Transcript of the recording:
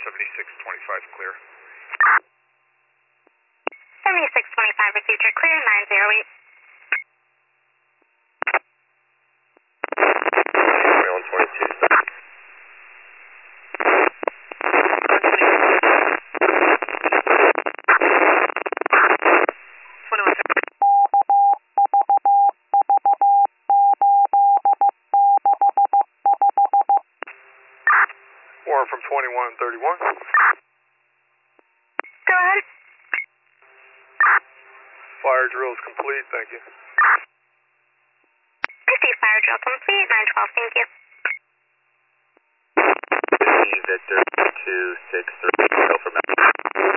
7625 clear. 7625 received your clear, 908. 2122 stop. 4 from 2131. Go ahead. Fire drill is complete, thank you. Receive fire drill complete, 912, thank you. Victor 263, go for Matt.